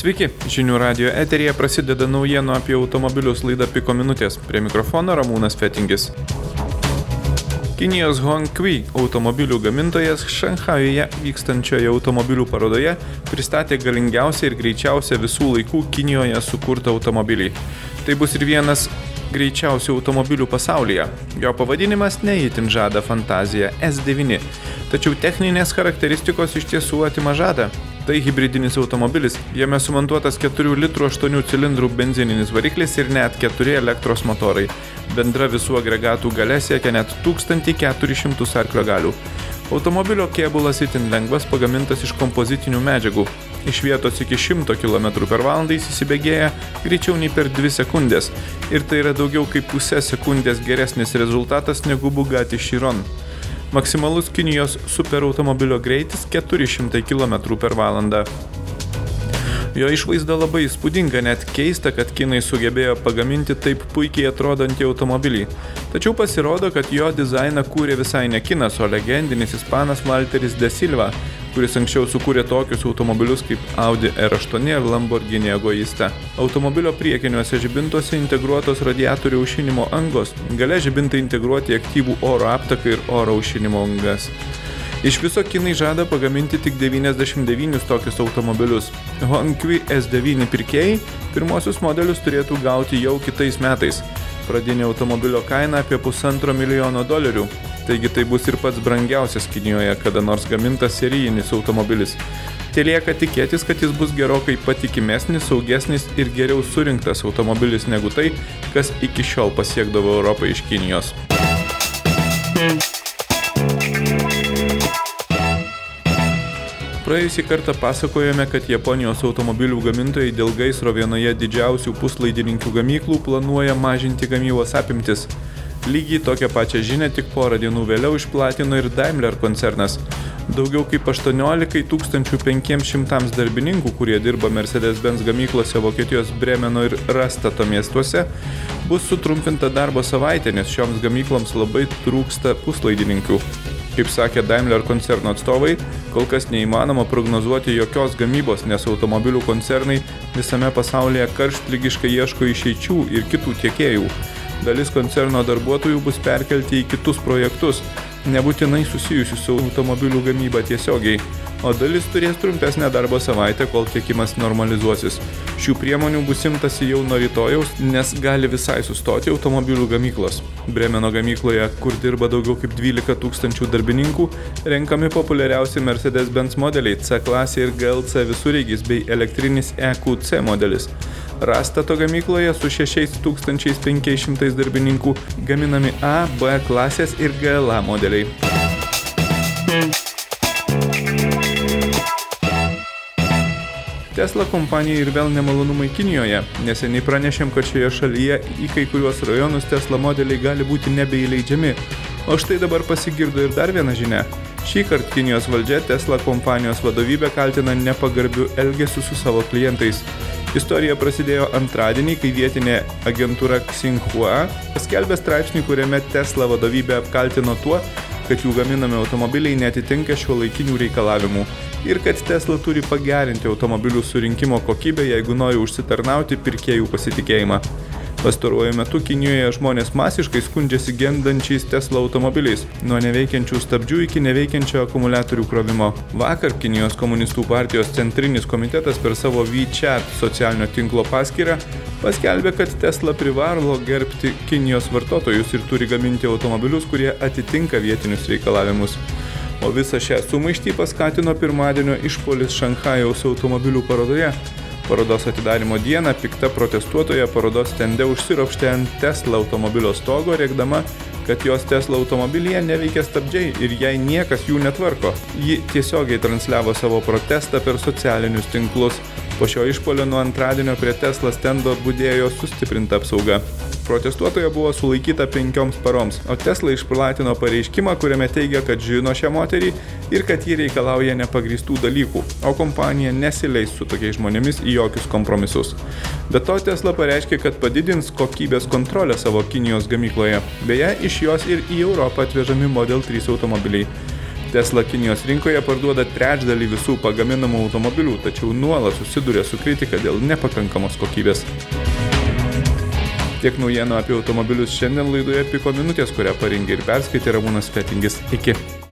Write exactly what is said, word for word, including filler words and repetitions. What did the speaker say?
Sveiki, žinių radijo eteryje prasideda naujienų apie automobilius laida Piko minutės. Prie mikrofono Ramūnas Fetingis. Kinijos Hongqi automobilių gamintojas Šanchajuje vykstančioje automobilių parodoje pristatė galingiausią ir greičiausią visų laikų Kinijoje sukurtą automobilį. Tai bus ir vienas greičiausių automobilių pasaulyje. Jo pavadinimas neįtin žada fantaziją S devyni, tačiau techninės charakteristikos iš tiesų atima žadą. Tai hibridinis automobilis, jame sumontuotas keturių litrų aštuonių cilindrų benzininis variklis ir net keturi elektros motorai. Bendra visų agregatų galia siekia net tūkstantį keturis šimtus arklio galių. Automobilio kėbulas itin lengvas, pagamintas iš kompozitinių medžiagų. Iš vietos iki šimto kilometrų per valandą jis įsibėgėja greičiau nei per dvi sekundės. Ir tai yra daugiau kaip pusę sekundės geresnis rezultatas negu Bugatti Chiron. Maksimalus Kinijos superautomobilio greitis keturi šimtai kilometrų per valandą. Jo išvaizda labai įspūdinga, net keista, kad kinai sugebėjo pagaminti taip puikiai atrodantį automobilį. Tačiau pasirodo, kad jo dizainą kūrė visai ne kinas, o legendinis ispanas Valteris de Silva, kuris anksčiau sukūrė tokius automobilius kaip Audi R aštuoni ir Lamborghini Egoista. Automobilio priekiniuose žibintuose integruotos radiatorių aušinimo angos, gale žibintai integruoti aktyvų oro aptaką ir oro aušinimo angas. Iš viso kinai žada pagaminti tik devyniasdešimt devynis tokius automobilius. Hongqi S devyni pirkėjai pirmosius modelius turėtų gauti jau kitais metais. Pradinė automobilio kaina apie pusantro milijono dolerių. Taigi tai bus ir pats brangiausias Kinijoje kada nors gamintas serijinis automobilis. Telieka tikėtis, kad jis bus gerokai patikimesnis, saugesnis ir geriau surinktas automobilis negu tai, kas iki šiol pasiekdavo Europą iš Kinijos. Praėjusį kartą pasakojome, kad Japonijos automobilių gamintojai dėl gaisro vienoje didžiausių puslaidininkių gamyklų planuoja mažinti gamybos apimtis. Lygiai tokią pačią žinią tik porą dienų vėliau išplatino ir Daimler koncernas. Daugiau kaip aštuoniolika tūkstančių penkiiems šimtams darbininkų, kurie dirba Mercedes-Benz gamyklose Vokietijos Bremeno ir Rastato miestuose, bus sutrumpinta darbo savaitė, nes šioms gamykloms labai trūksta puslaidininkių. Kaip sakė Daimler koncerno atstovai, kol kas neįmanoma prognozuoti jokios gamybos, nes automobilių koncernai visame pasaulyje karštligiškai ieško išeičių ir kitų tiekėjų. Dalis koncerno darbuotojų bus perkelti į kitus projektus, nebūtinai susijusius su automobilių gamyba tiesiogiai, o dalis turės trumpesnę darbo savaitę, kol tiekimas normalizuosis. Šių priemonių bus imtasi jau nuo rytojaus, nes gali visai sustoti automobilių gamyklos. Bremeno gamykloje, kur dirba daugiau kaip dvylika tūkstančių darbininkų, renkami populiariausi Mercedes-Benz modeliai C klasė ir G L C visureigis bei elektrinis E Q C modelis. Rastato gamykloje su šešiais tūkstančiais penkiais šimtais darbininkų gaminami A, B klasės ir G L A modeliai. Tesla kompanija ir vėl nemalonumai Kinijoje. Neseniai pranešėm, kad šioje šalyje į kai kuriuos rajonus Tesla modeliai gali būti nebeįleidžiami. O štai dabar pasigirdo ir dar viena žinia. Šįkart Kinijos valdžia Tesla kompanijos vadovybę kaltina nepagarbiu elgesiu su savo klientais. Istorija prasidėjo antradienį, kai vietinė agentūra Xinhua paskelbė straipsnį, kuriame Tesla vadovybė apkaltino tuo, kad jų gaminami automobiliai neatitinka šiuolaikinių reikalavimų ir kad Tesla turi pagerinti automobilių surinkimo kokybę, jeigu nori užsitarnauti pirkėjų pasitikėjimą. Pastaruoju metu Kinijoje žmonės masiškai skundžiasi gendančiais Tesla automobiliais, nuo neveikiančių stabdžių iki neveikiančio akumuliatorių krovimo. Vakar Kinijos komunistų partijos centrinis komitetas per savo WeChat socialinio tinklo paskyrą paskelbė, kad Tesla privalo gerbti Kinijos vartotojus ir turi gaminti automobilius, kurie atitinka vietinius reikalavimus. O visą šią sumaištį paskatino pirmadienio išpuolis Šanchajaus automobilių parodoje. Parodos atidarymo dieną pikta protestuotoja parodos stende užsiropštė ant Tesla automobilio stogo, rėkdama, kad jos Tesla automobilyje neveikia stabdžiai ir jai niekas jų netvarko. Ji tiesiogiai transliavo savo protestą per socialinius tinklus. Po šio išpuolio nuo antradienio prie Tesla stendo budėjo sustiprinta apsauga. Protestuotoja buvo sulaikyta penkioms paroms, o Tesla išplatino pareiškimą, kuriame teigia, kad žino šią moterį ir kad ji reikalauja nepagrįstų dalykų, o kompanija nesileis su tokiais žmonėmis į jokius kompromisus. Be to, Tesla pareiškė, kad padidins kokybės kontrolę savo Kinijos gamykloje. Beje, iš jos ir į Europą atvežami Model trys automobiliai. Tesla Kinijos rinkoje parduoda trečdalį visų pagaminamų automobilių, tačiau nuolat susiduria su kritika dėl nepakankamos kokybės. Tiek naujienų apie automobilius šiandien laidoje Piko minutės, kurią parengė ir perskaitė Ramūnas Fetingis. Iki.